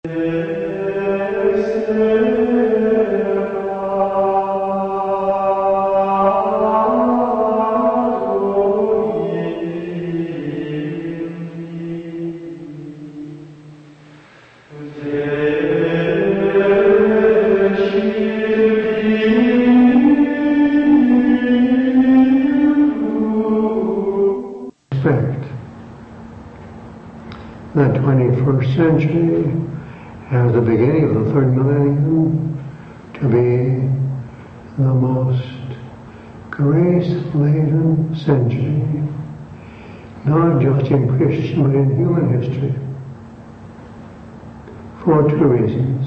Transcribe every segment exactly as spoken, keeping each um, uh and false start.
The twenty-first century as the beginning of the third millennium to be the most grace-laden century, not just in Christian but in human history, for two reasons.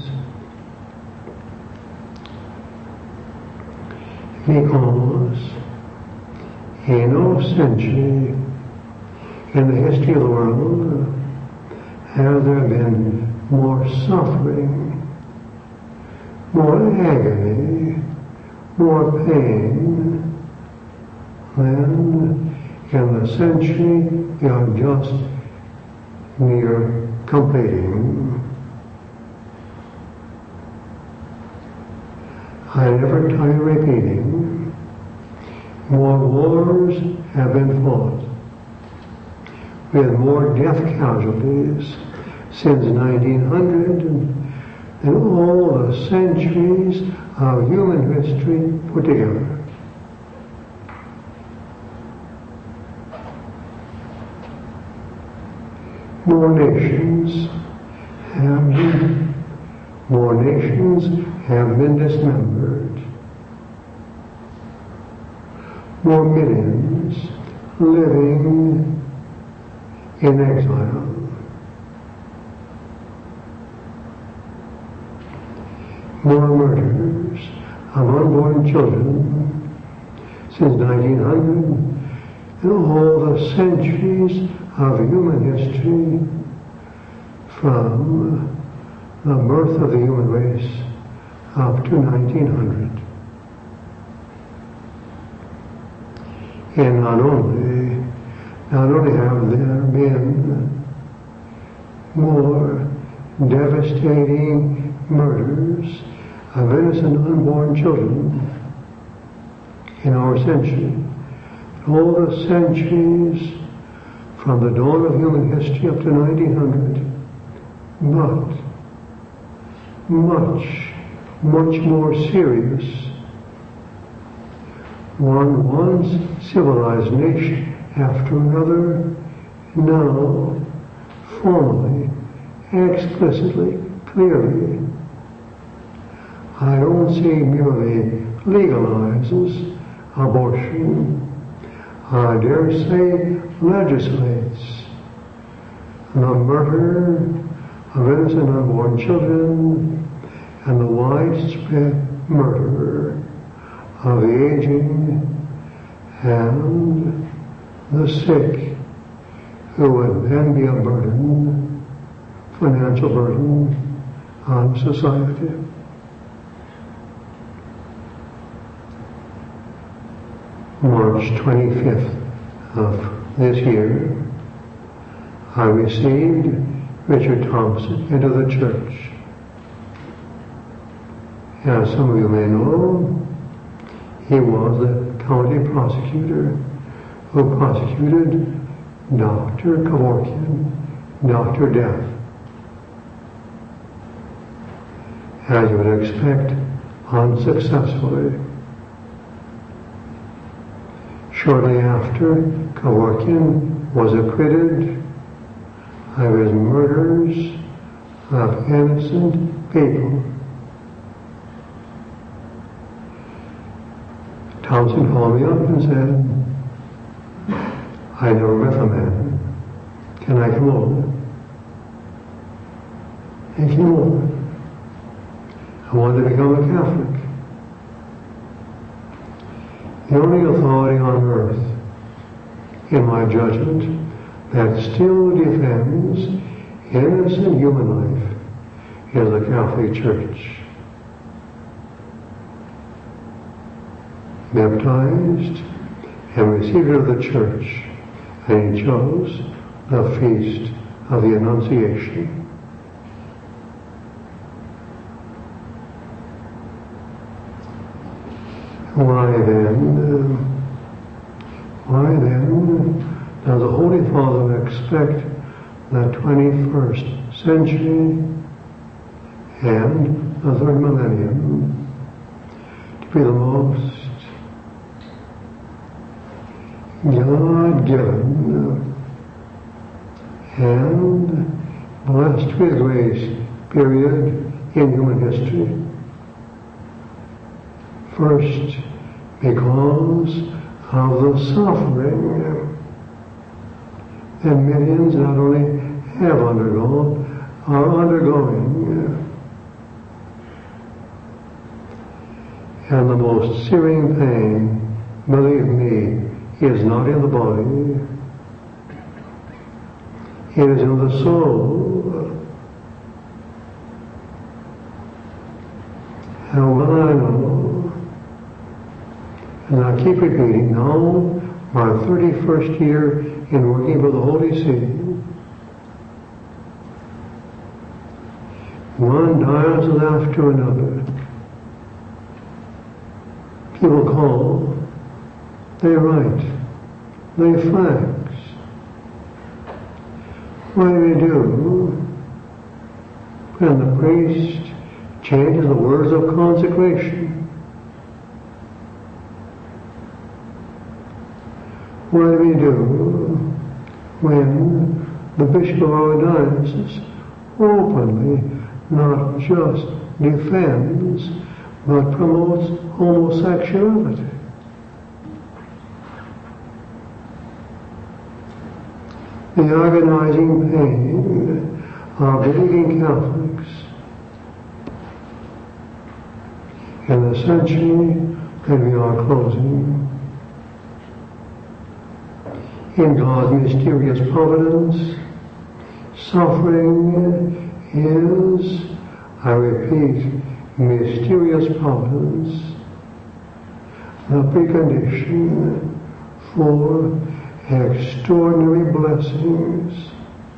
Because in no century in the history of the world has there been more suffering, more agony, more pain than in the century we are just near completing. I never tire repeating, more wars have been fought with more death casualties since nineteen hundred than all the centuries of human history put together. More nations have been, more nations have been dismembered. More millions living in exile. More murders of unborn children since nineteen hundred in all the centuries of human history from the birth of the human race up to nineteen hundred. And not only Not only have there been more devastating murders of innocent unborn children in our century, all the centuries from the dawn of human history up to nineteen hundred, but much, much more serious. One once civilized nation after another, now, formally, explicitly, clearly. I don't see merely legalizes abortion. I dare say legislates the murder of innocent unborn children and the widespread murder of the aging and the sick, who would then be a burden, financial burden on society. March twenty-fifth of this year, I received Richard Thompson into the church. As some of you may know, he was the county prosecutor who prosecuted Doctor Kevorkian, Doctor Death. As you would expect, unsuccessfully. Shortly after, Kevorkian was acquitted of his murders of innocent people. Thompson called me up and said, I never met the man. Can I come over? He came over. I wanted to become a Catholic. The only authority on earth, in my judgment, that still defends innocent human life is the Catholic Church. Baptized and received of the Church, and he chose the feast of the Annunciation. Why then, uh, why then does the Holy Father expect the twenty-first century and the third millennium to be the most God-given and blessed with grace period in human history? First, because of the suffering that millions not only have undergone, are undergoing. And the most searing pain, believe me, is not in the body. It is in the soul. How will I know? And I keep repeating, now, my thirty-first year in working for the Holy See, one diocese after another, people call, they write, they fax. What do they do? And the priest changes the words of consecration. What do we do when the bishop of our diocese openly not just defends but promotes homosexuality? The agonizing pain of believing Catholics in the century that we are closing. In God's mysterious providence, suffering is, I repeat, mysterious providence, the precondition for extraordinary blessings.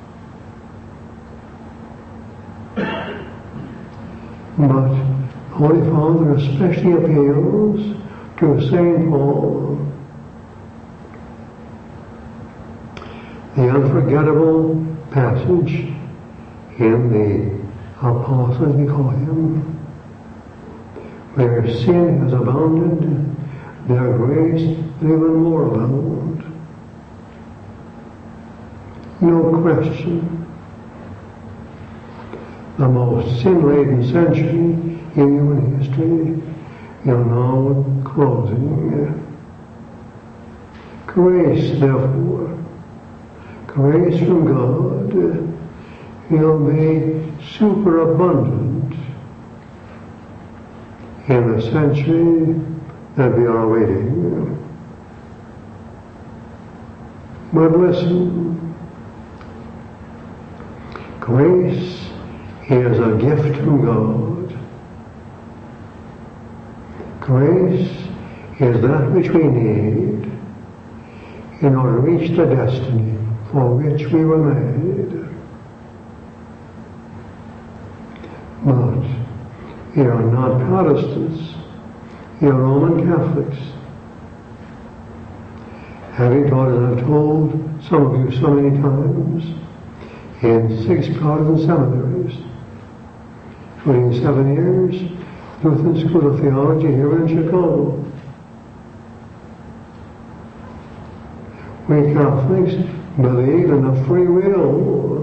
But Holy Father especially appeals to Saint Paul, the unforgettable passage in the Apostles, we call him, where sin has abounded, their grace even more abound. No question, the most sin-laden century in human history is now closing. Grace, therefore, grace from God will be superabundant in the century that we are awaiting. But listen, grace is a gift from God. Grace is that which we need in order to reach the destiny for which we were made. But we are not Protestants, we are Roman Catholics. Having taught, as I've told some of you so many times, in six Protestant seminaries, including seven years, Lutheran School of Theology here in Chicago. We Catholics believe in a free will.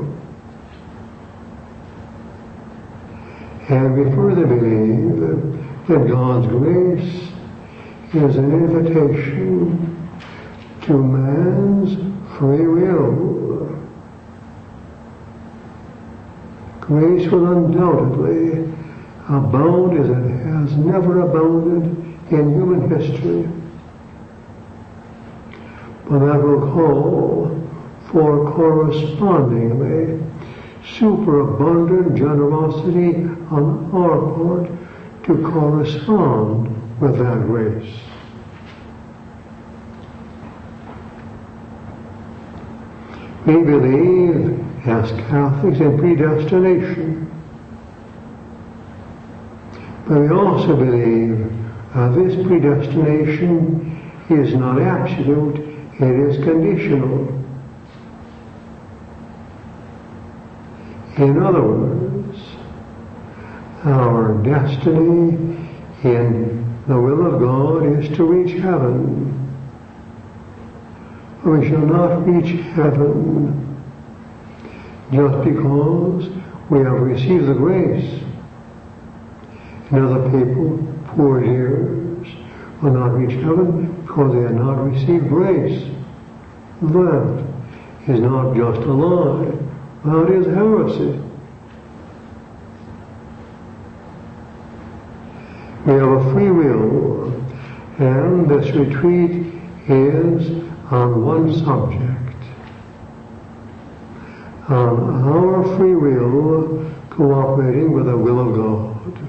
And we further believe that God's grace is an invitation to man's free will. Grace will undoubtedly abound as it has never abounded in human history. But that will call for correspondingly superabundant generosity on our part to correspond with that grace. We believe as Catholics in predestination, but we also believe Uh, this predestination is not absolute, it is conditional. In other words, our destiny in the will of God is to reach heaven. We shall not reach heaven just because we have received the grace. And other people, poor dears, will not reach heaven because they have not received grace. That is not just a lie. That is heresy. We have a free will, and this retreat is on one subject, on our free will cooperating with the will of God.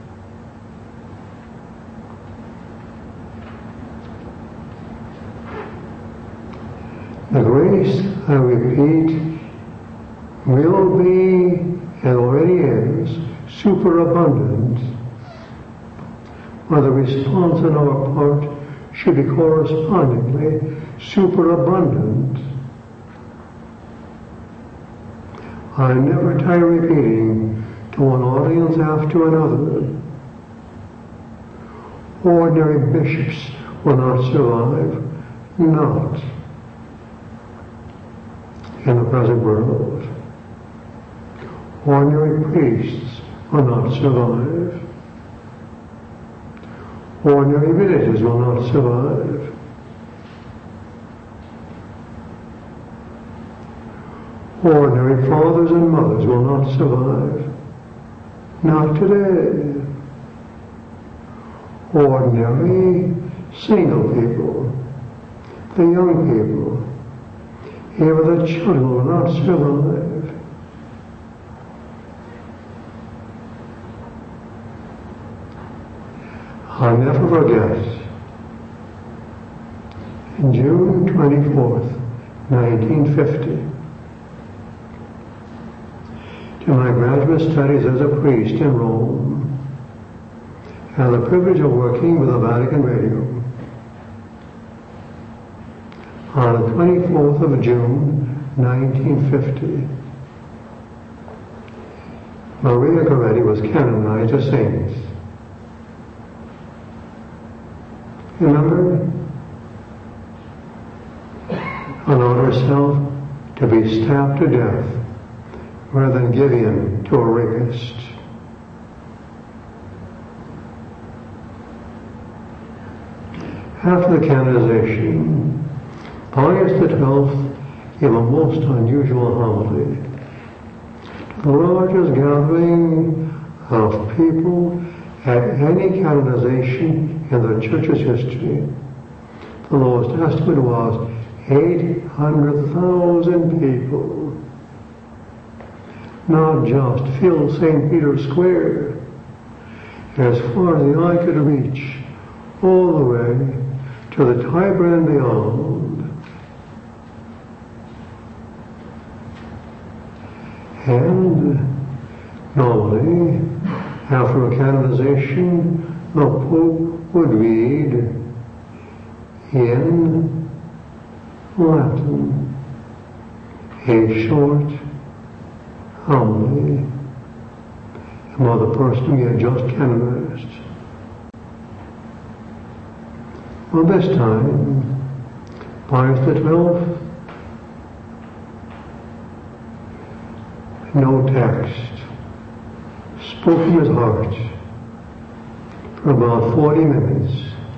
The grace, I repeat, will be, and already is, superabundant, where the response on our part should be correspondingly superabundant. I never tire repeating to one audience after another, ordinary bishops will not survive, not in the present world. Ordinary priests will not survive. Ordinary villages will not survive. Ordinary fathers and mothers will not survive. Not today. Ordinary single people, the young people, even the children will not survive. I'll never forget, June twenty-fourth, nineteen fifty, to my graduate studies as a priest in Rome, I had the privilege of working with the Vatican Radio. On the twenty-fourth of June, nineteen fifty, Maria Goretti was canonized a saint. Remember? Allowed herself to be stabbed to death rather than give in to a rapist. After the canonization, Pius the twelfth gave a most unusual homily. The largest gathering of people at any canonization in the Church's history. The lowest estimate was eight hundred thousand people. Not just fill Saint Peter's Square, as far as the eye could reach, all the way to the Tiber and beyond. And normally, after a canonization, the Pope would read in Latin a short homily about the person he had just canonized. Well, this time, Pius the twelfth, no text, spoke from his heart for about forty minutes.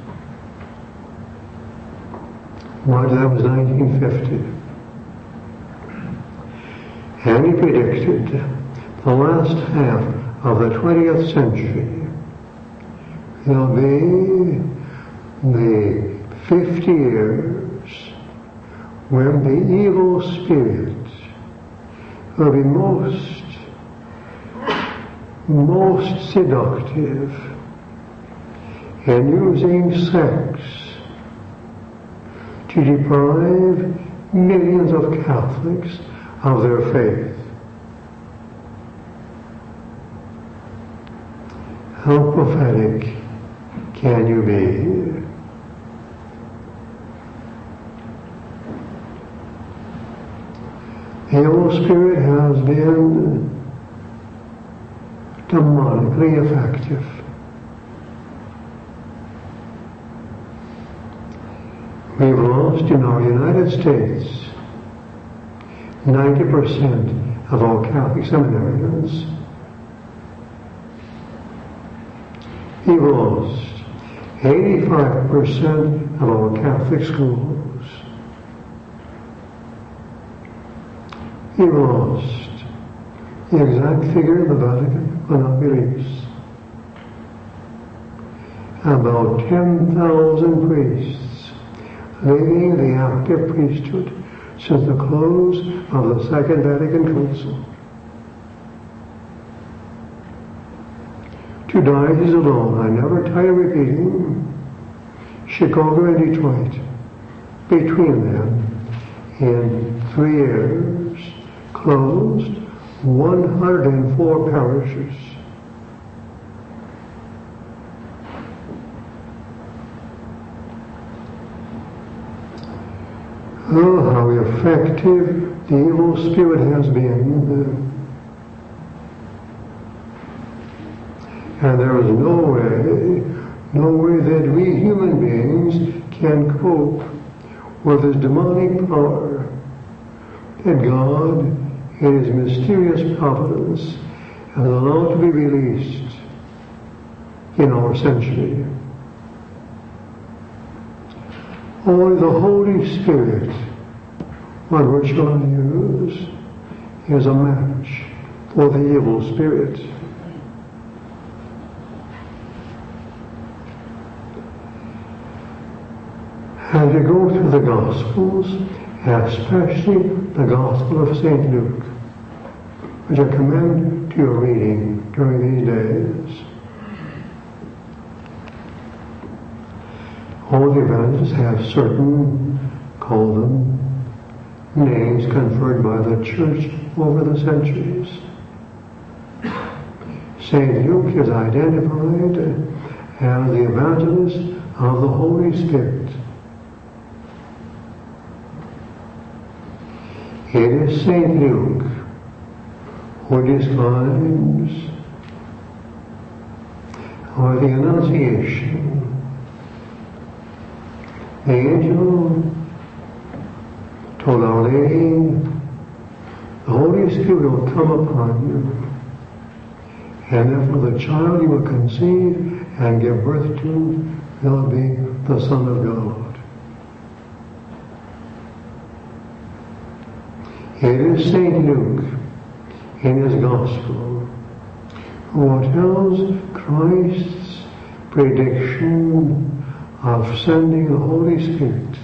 Well, that was nineteen fifty. And he predicted the last half of the twentieth century will be the fifty years when the evil spirit will be most, most seductive in using sex to deprive millions of Catholics of their faith. How prophetic can you be? The evil spirit has been demonically effective. We've lost in our United States ninety percent of all Catholic seminarians. We've lost eighty-five percent of all Catholic schools. We've lost the exact figure the Vatican will not release. About ten thousand priests leaving the active priesthood since the close of the Second Vatican Council. Two dioceses alone, I never tire repeating, Chicago and Detroit, between them, in three years, closed one hundred four parishes. Oh, how effective the evil spirit has been. And there is no way, no way that we human beings can cope with this demonic power that God, in His mysterious providence, has allowed to be released in our century. Only the Holy Spirit, what word shall I use, is a match for the evil spirit. As you go through the Gospels, especially the Gospel of Saint Luke, which I commend to your reading during these days, all the evangelists have certain, call them, names conferred by the Church over the centuries. Saint Luke is identified as the evangelist of the Holy Spirit. It is Saint Luke who describes or the Annunciation. The angel told Our Lady, the Holy Spirit will come upon you, and therefore the child you will conceive and give birth to will be the Son of God. It is Saint Luke in his Gospel who tells Christ's prediction of sending the Holy Spirit.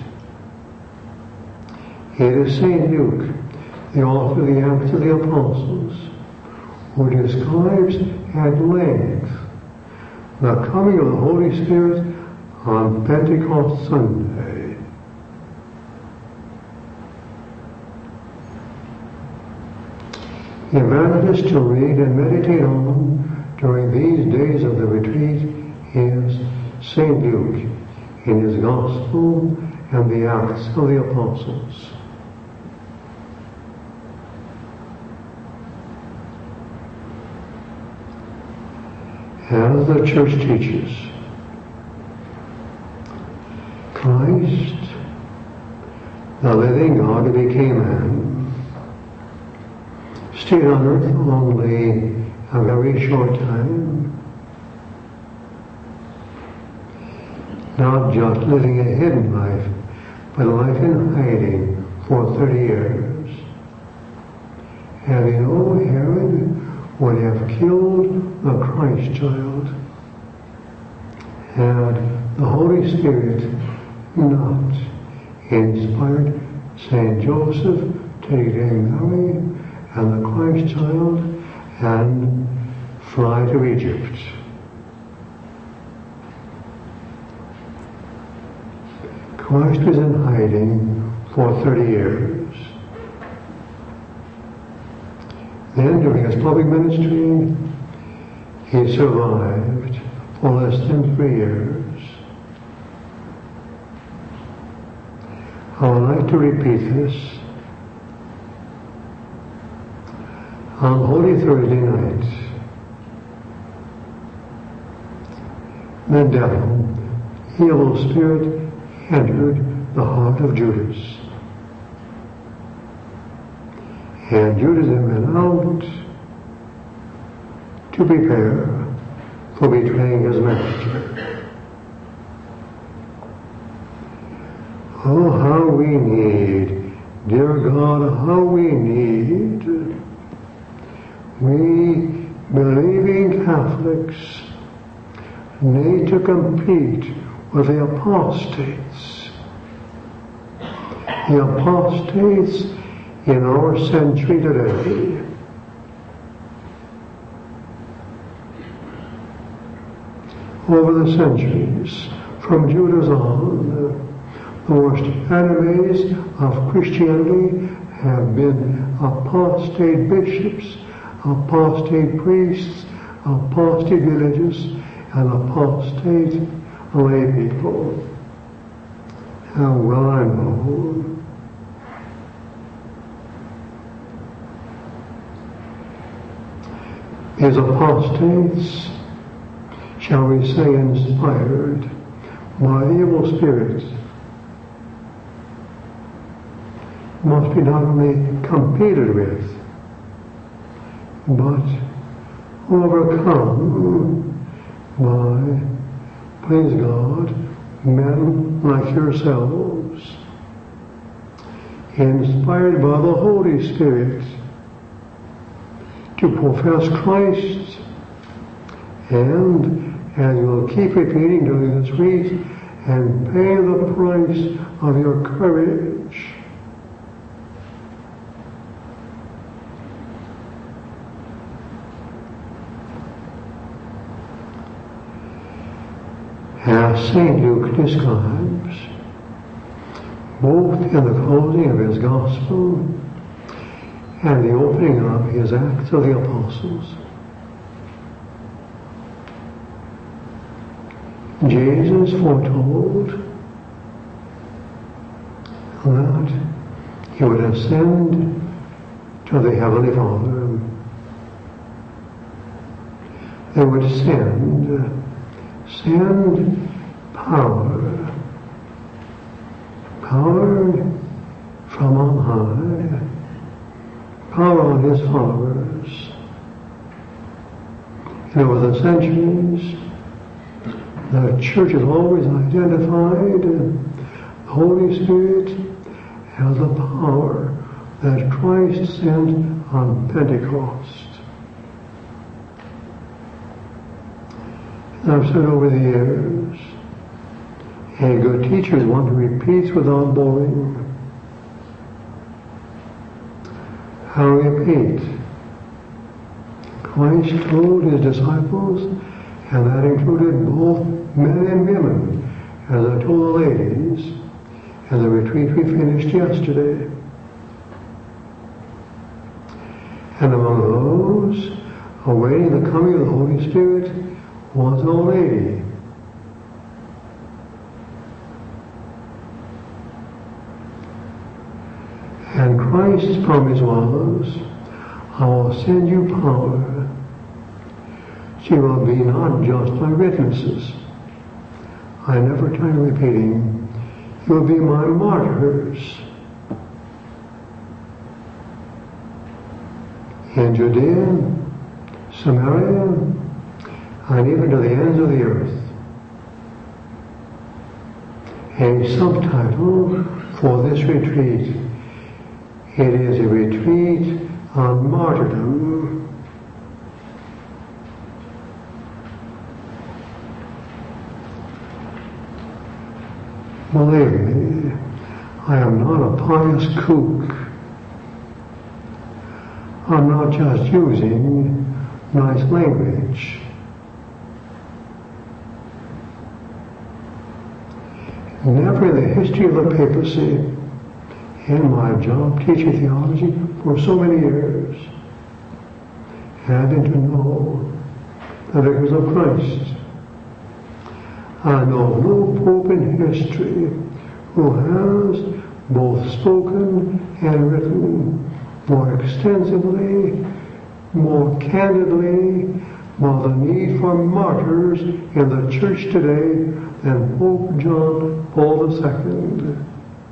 It is Saint Luke, the author of the Acts of the Apostles, who describes at length the coming of the Holy Spirit on Pentecost Sunday. The evangelist to read and meditate on during these days of the retreat is Saint Luke in his Gospel and the Acts of the Apostles. As the Church teaches, Christ, the living God who became man, stayed on earth only a very short time, not just living a hidden life, but a life in hiding for thirty years. And you know, Herod would have killed the Christ child had the Holy Spirit not inspired Saint Joseph to take Mary and the Christ child and fly to Egypt. Christ was in hiding for thirty years. Then, during his public ministry, he survived for less than three years. I would like to repeat this on Holy Thursday night. The devil, evil spirit, entered the heart of Judas. And Judas went out to prepare for betraying his master. Oh, how we need, dear God, how we need, we believing Catholics need to compete with the apostates. The apostates in our century today. Over the centuries, from Judas on, the worst enemies of Christianity have been apostate bishops, apostate priests, apostate religious, and apostate lay people. How well I know. These apostates, shall we say, inspired by the evil spirits, must be not only competed with, but overcome by, please God, men like yourselves, inspired by the Holy Spirit to profess Christ, and as you'll keep repeating during this week, and pay the price of your courage. As Saint Luke describes, both in the closing of his Gospel and the opening of his Acts of the Apostles, Jesus foretold that he would ascend to the Heavenly Father. They would send Send power, power from on high, power on his followers. And over the centuries, the Church has always identified the Holy Spirit as the power that Christ sent on Pentecost. I've said over the years, a good teacher is one who repeats without boring. How repeat? Christ told his disciples, and that included both men and women, as I told the ladies in the retreat we finished yesterday. And among those awaiting the coming of the Holy Spirit was a lady. And Christ's promise was, I will send you power. She will be not just my witnesses. I never tire repeating, you will be my martyrs. In Judea, Samaria, and even to the ends of the earth. A subtitle for this retreat, it is a retreat on martyrdom. Believe me, I am not a pious kook. I'm not just using nice language. Never in the history of the papacy, in my job teaching theology for so many years, having to know the vicars of Christ. I know no pope in history who has both spoken and written, more extensively, more candidly, while the need for martyrs in the church today than Pope John Paul the Second.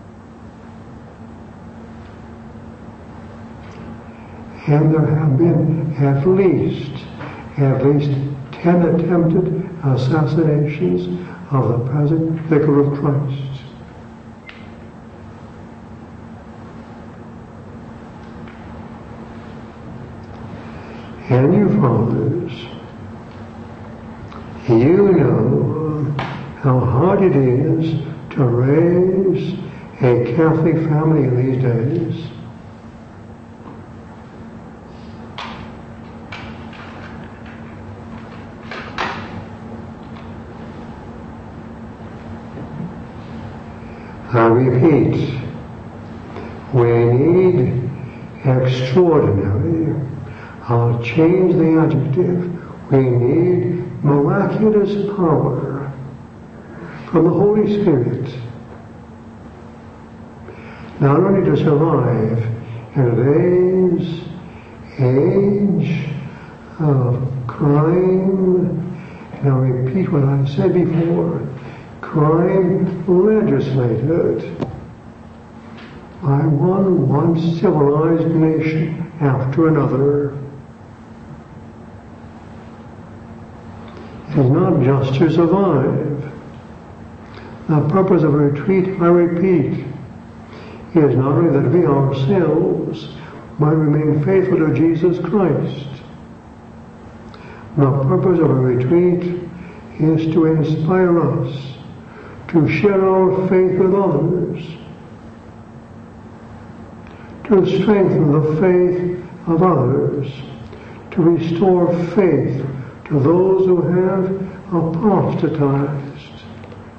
And there have been at least, at least ten attempted assassinations of the present Vicar of Christ. And you fathers, you know how hard it is to raise a Catholic family in these days. I repeat, we need extraordinary, I'll change the adjective, we need miraculous power from the Holy Spirit, not only to survive in today's age of crime, and I'll repeat what I said before, crime legislated by one once civilized nation after another. It is not just to survive. The purpose of a retreat, I repeat, is not only that we ourselves might remain faithful to Jesus Christ. The purpose of a retreat is to inspire us to share our faith with others, to strengthen the faith of others, to restore faith to those who have apostatized.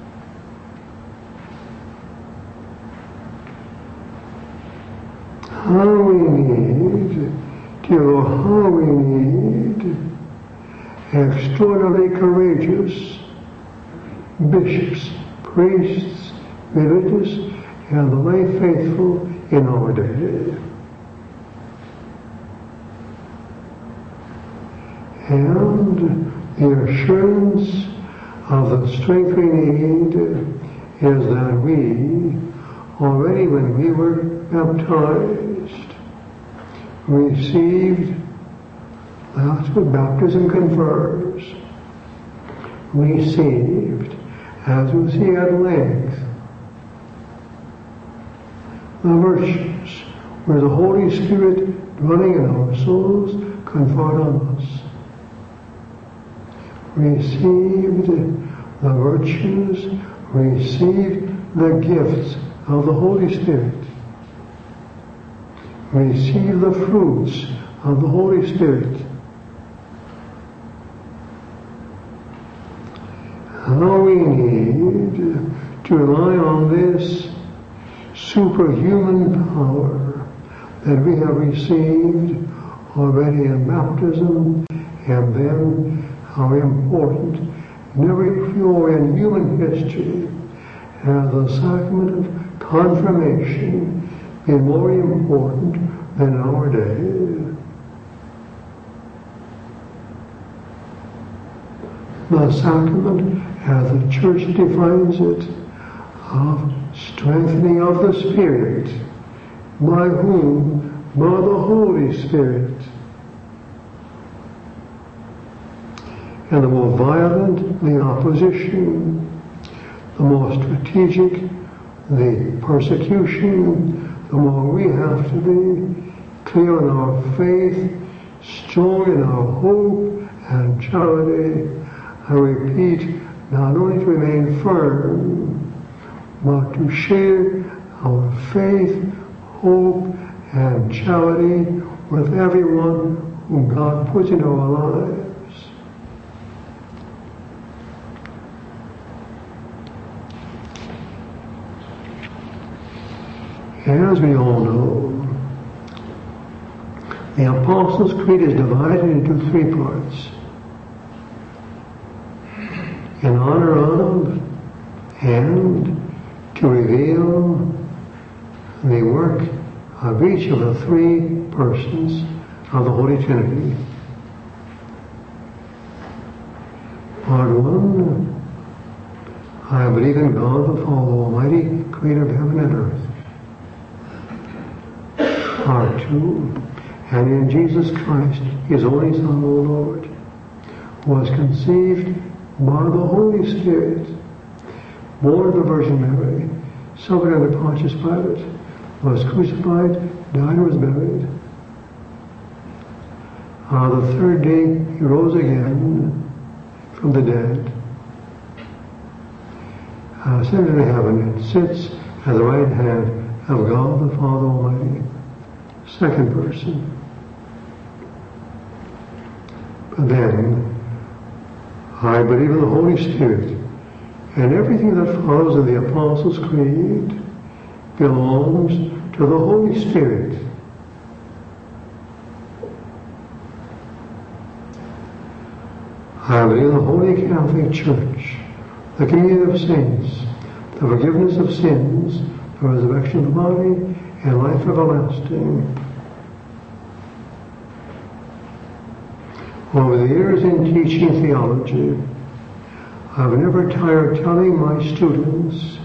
How we need, dear Lord, how we need extraordinarily courageous bishops, priests, religious, and the lay faithful in our day. And the assurance of the strength we need is that we, already when we were baptized, received, that's what baptism confers, received, as we see at length, the virtues where the Holy Spirit dwelling in our souls conferred on us. Received the virtues, received the gifts of the Holy Spirit. Receive the fruits of the Holy Spirit. How we need to rely on this superhuman power that we have received already in baptism, and then how important never before in human history has the sacrament of confirmation been more important than our day. The sacrament, as the Church defines it, of strengthening of the Spirit, by whom? By the Holy Spirit. And the more violent the opposition, the more strategic the persecution, the more we have to be clear in our faith, strong in our hope and charity. I repeat, not only to remain firm, but to share our faith, hope, and charity with everyone whom God puts into our lives. As we all know, the Apostles' Creed is divided into three parts. In honor of and to reveal the work of each of the three persons of the Holy Trinity. Part one, I believe in God the Father Almighty, creator of heaven and earth. Part two, and in Jesus Christ, his only Son, O Lord, was conceived by the Holy Spirit, born of the Virgin Mary, suffered under Pontius Pilate, was crucified, died, and was buried. On the third day, he rose again from the dead, uh, ascended into heaven, and sits at the right hand of God the Father Almighty. Second person. But then, I believe in the Holy Spirit, and everything that follows in the Apostles' Creed belongs to the Holy Spirit. I believe in the Holy Catholic Church, the communion of saints, the forgiveness of sins, the resurrection of the body, and life everlasting. Over the years in teaching theology, I've never tired telling my students,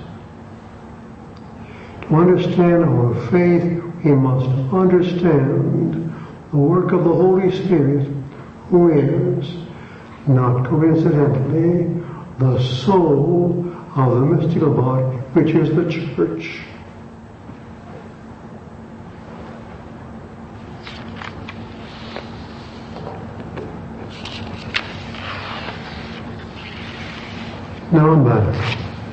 to understand our faith, we must understand the work of the Holy Spirit, who is, not coincidentally, the soul of the mystical body, which is the Church. Now I'm back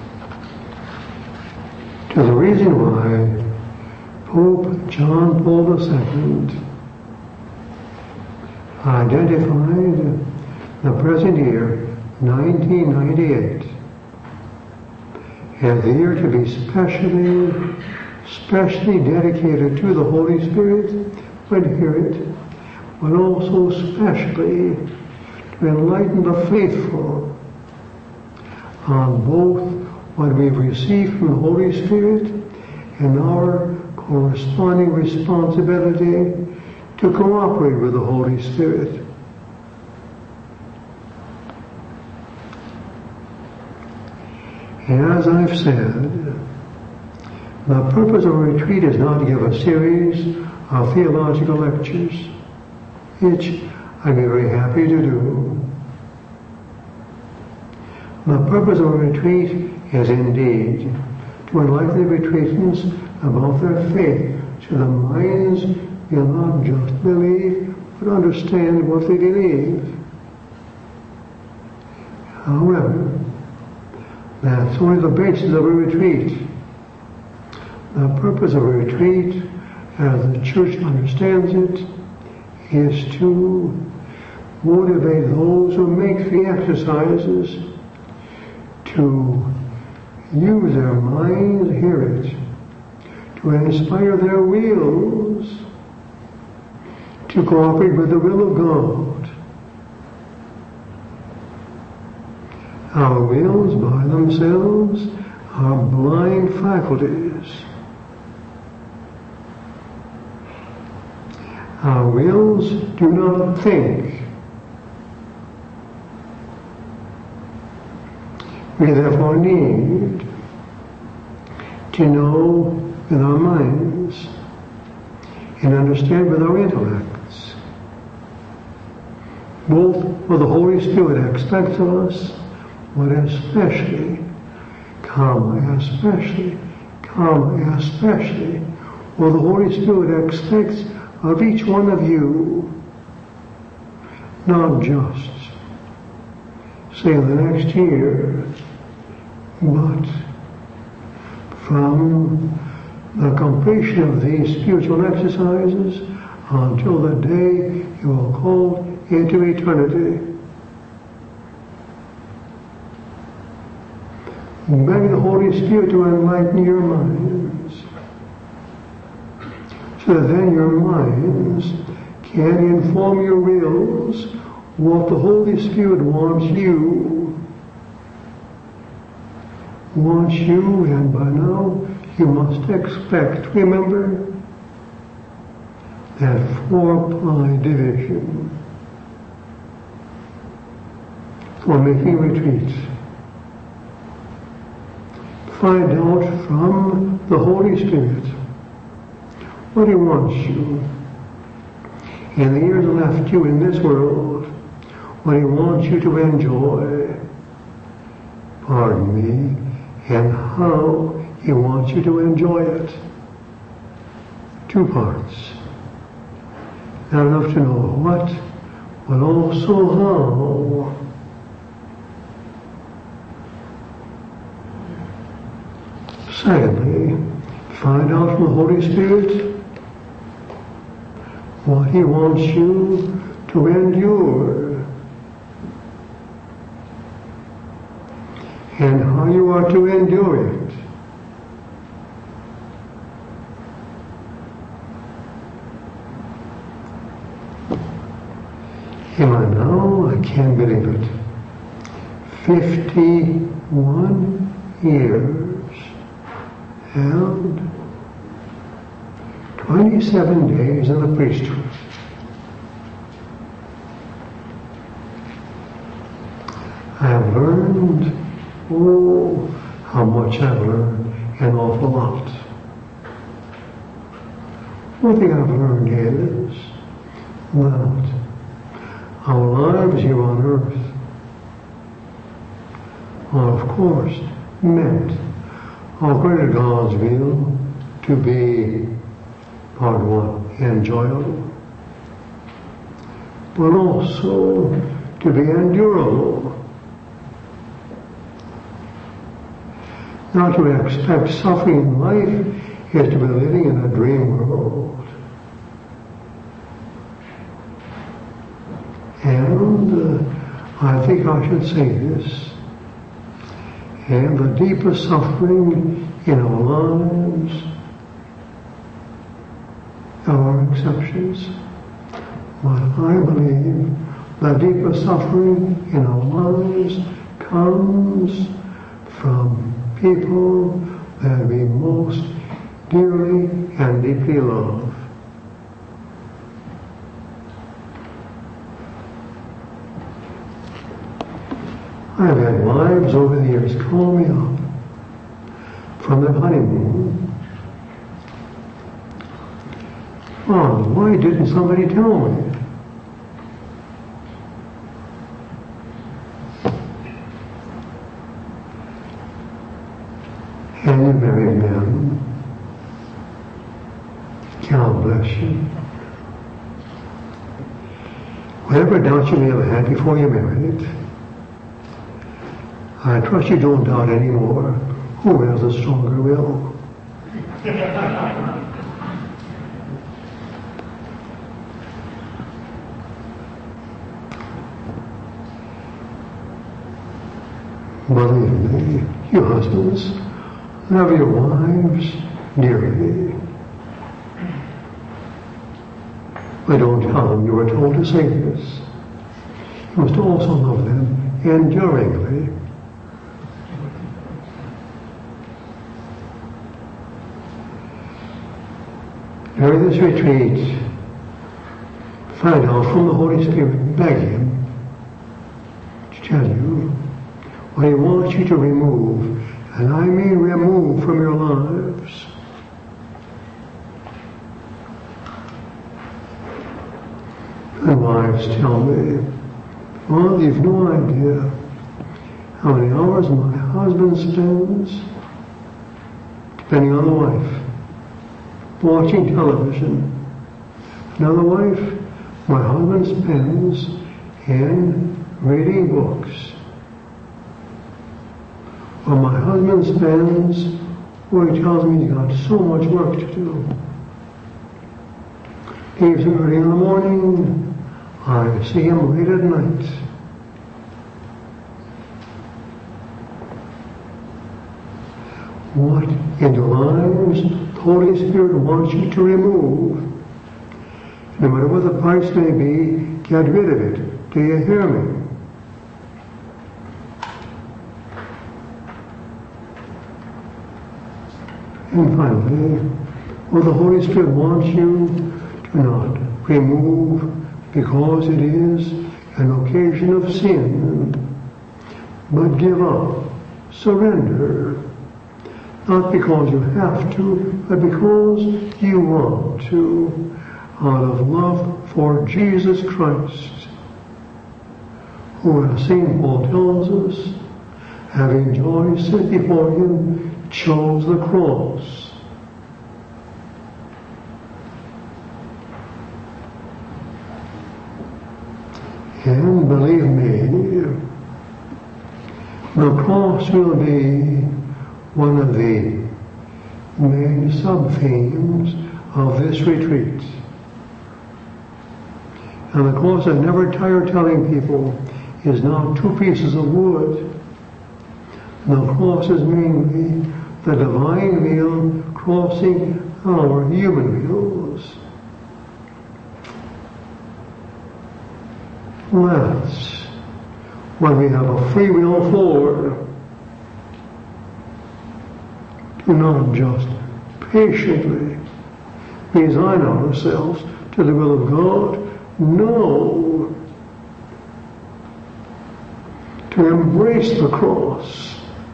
to the reason why Pope John Paul the Second identified the present year, nineteen ninety-eight, as the year to be specially, specially dedicated to the Holy Spirit, but hear it, but also specially to enlighten the faithful on both what we've received from the Holy Spirit and our corresponding responsibility to cooperate with the Holy Spirit. As I've said, the purpose of a retreat is not to give a series of theological lectures, which I'd be very happy to do. The purpose of a retreat is indeed to enlighten the retreatants about their faith, so the minds will not just believe, but understand what they believe. However, that's only the basis of a retreat. The purpose of a retreat, as the Church understands it, is to motivate those who make the exercises to use their minds, hear it, to inspire their wills to cooperate with the will of God. Our wills by themselves are blind faculties. Our wills do not think. We therefore need to know with our minds and understand with our intellects both what the Holy Spirit expects of us, but especially, comma, especially, comma, especially, what the Holy Spirit expects of each one of you, not just, say, the next year, but from the completion of these spiritual exercises until the day you are called into eternity. Beg the Holy Spirit to enlighten your minds, so that then your minds can inform your wills what the Holy Spirit wants you. Wants you, and by now you must expect, remember, that four-ply division for making retreats. Find out from the Holy Spirit what He wants you in the years left you in this world, what He wants you to enjoy, pardon me, and how He wants you to enjoy it. Two parts. Not enough to know what, but also how. Secondly, find out from the Holy Spirit what He wants you to endure and how you are to endure it. Am I now? I can't believe it. Fifty-one years and twenty-seven days in the priesthood. I have learned, oh, how much I've learned, an awful lot. One thing I've learned is that our lives here on earth are, of course, meant, according to God's will, to be, part one, enjoyable, but also to be endurable. Not to expect suffering in life is to be living in a dream world. And uh, I think I should say this, and the deepest suffering in our lives, there are exceptions, but I believe the deepest suffering in our lives comes from people that we most dearly and deeply love. I've had wives over the years call me up from their honeymoon. Oh, why didn't somebody tell me? And you married men, God bless you. Whatever doubts you may have had before you married, I trust you don't doubt anymore who has a stronger will. Believe me, you husbands, love your wives dearly. But don't tell them you were told to say this. You must also love them enduringly. During this retreat, find out from the Holy Spirit, beg Him to tell you what He wants you to remove, and I mean remove from your lives. And wives tell me, well, you've no idea how many hours my husband spends, depending on the wife, watching television. Another wife, my husband spends in reading books. Or my husband spends, or he tells me he's got so much work to do. Leaves early in the morning, I see him late at night. What in your lives the Holy Spirit wants you to remove? No matter what the price may be, get rid of it. Do you hear me? And finally, what the Holy Spirit wants you to not remove because it is an occasion of sin, but give up, surrender, not because you have to, but because you want to, out of love for Jesus Christ, who, as Saint Paul tells us, having joy set before him, chose the cross. And believe me, the cross will be one of the main sub-themes of this retreat. And the cross, I never tire telling people, is not two pieces of wood. The cross is mainly the divine will crossing our human wills. That's what we have a free will for. To not just patiently resign ourselves to the will of God. No. To embrace the cross.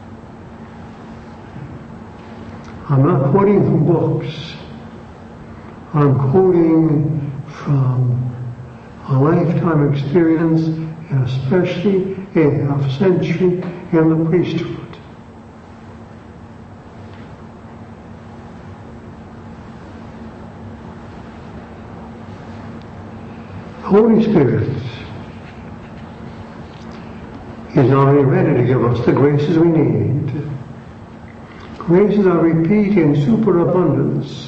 I'm not quoting from books. I'm quoting from a lifetime experience, and especially a half century in the priesthood. The Holy Spirit is already ready to give us the graces we need. Graces, I repeat, in superabundance.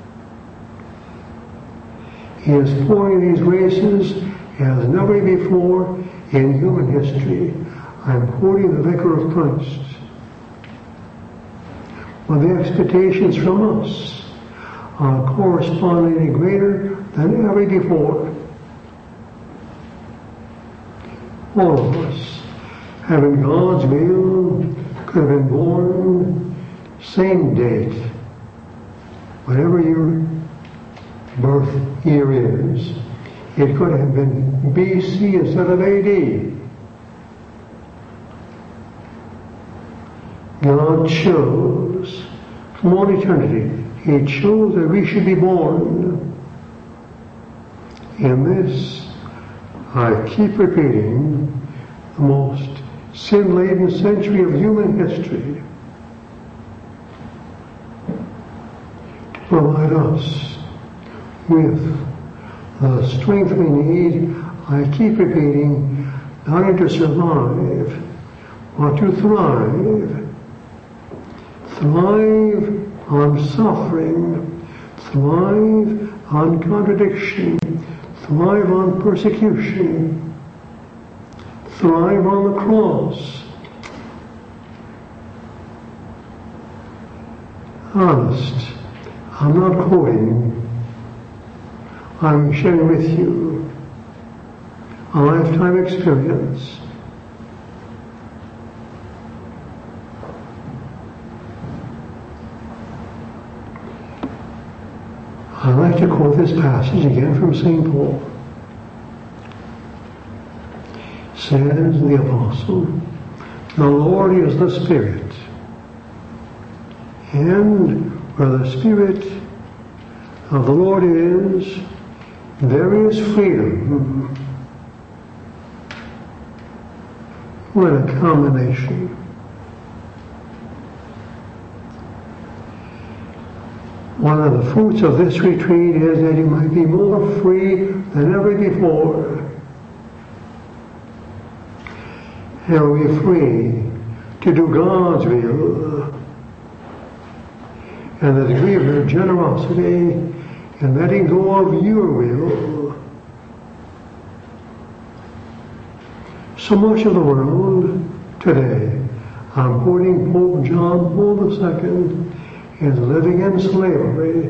He is pouring these graces as never before in human history. I'm quoting the Vicar of Christ. But the expectations from us are correspondingly greater than ever before. All of us, having God's will, could have been born same date, whatever your birth year is. It could have been B C instead of A D. God chose from all eternity. He chose that we should be born. In this, I keep repeating, the most sin-laden century of human history, to provide us with the strength we need. I keep repeating, not only to survive, but to thrive. Thrive on suffering, thrive on contradiction, thrive on persecution, thrive on the cross. Honest, I'm not quoting. I'm sharing with you a lifetime experience. I'd like to quote this passage again from Saint Paul. Says the Apostle, the Lord is the Spirit, and where the Spirit of the Lord is, there is freedom. What a combination. One of the fruits of this retreat is that you might be more free than ever before. And we're free to do God's will. And the degree of your generosity in letting go of your will. So much of the world today, I'm quoting Pope John Paul the Second, is living in slavery.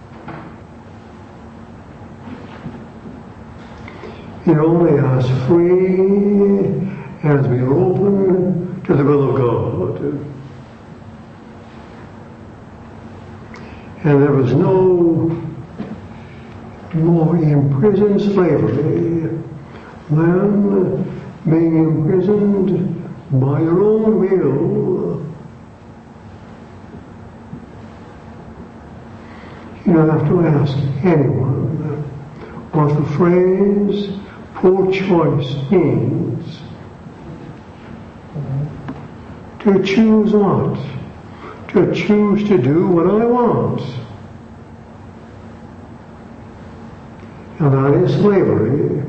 You're only as free as we are open to the will of God. And there was no more imprisoned slavery than being imprisoned by your own will. You don't have to ask anyone what the phrase poor choice means. To choose what? To choose to do what I want. And that is slavery.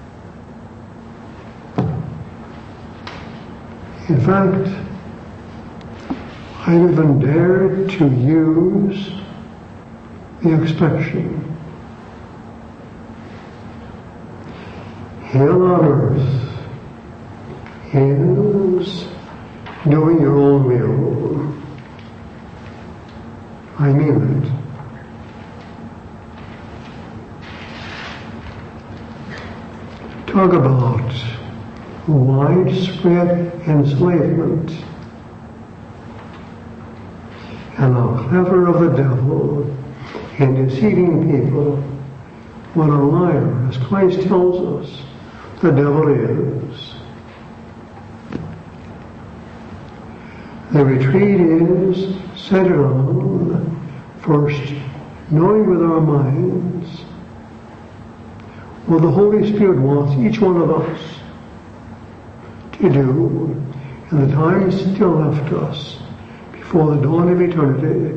In fact, I even dared to use the expression, hell on earth is doing your own will. I mean it. Talk about widespread enslavement and how clever of the devil in deceiving people. What a liar, as Christ tells us, the devil is. The retreat is centered on first knowing with our minds what the Holy Spirit wants each one of us to do in the time still left us before the dawn of eternity.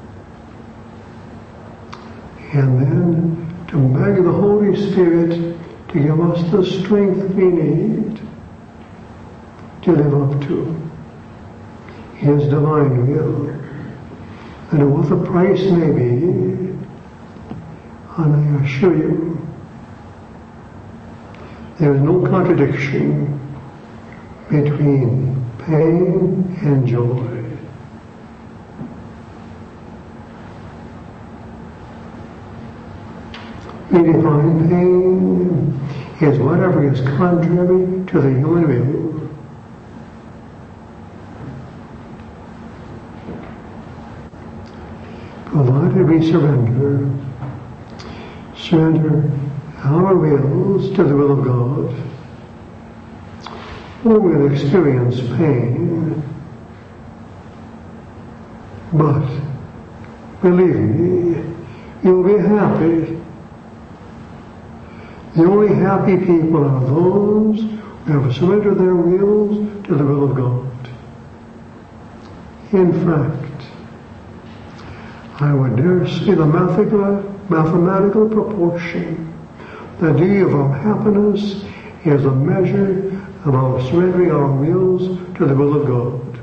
And then to beg the Holy Spirit to give us the strength we need to live up to His divine will. And what the price may be, and I assure you, there is no contradiction between pain and joy. We define pain as whatever is contrary to the human will. Provided we surrender, surrender our wills to the will of God, or we'll experience pain. But believe me, you'll be happy. The only happy people are those who have surrendered their wills to the will of God. In fact, I would dare say the mathematical, mathematical proportion, the degree of our happiness is a measure of our surrendering our wills to the will of God.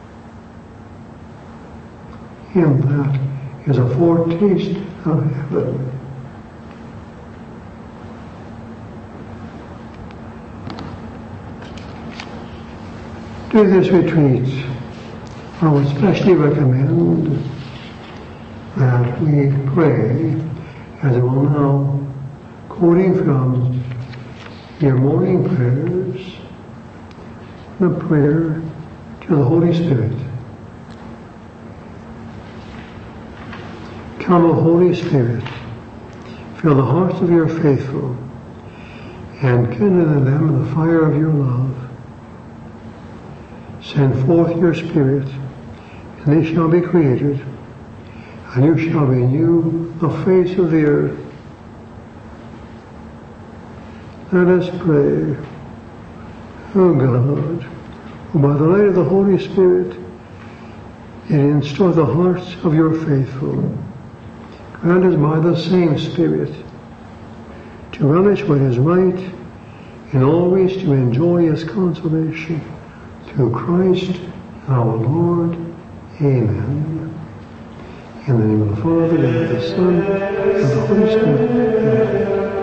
And that is a foretaste of heaven. During this retreat, I would especially recommend that we pray, as I will now, quoting from your morning prayers, the prayer to the Holy Spirit. Come, O Holy Spirit, fill the hearts of your faithful, and kindle in them the fire of your love. Send forth your Spirit, and they shall be created, and you shall renew the face of the earth. Let us pray. O God, who by the light of the Holy Spirit did instruct the hearts of your faithful, grant us by the same Spirit to relish what is right and always to enjoy His consolation. Through Christ our Lord. Amen. In the name of the Father, and of the Son, and of the Holy Spirit. Amen.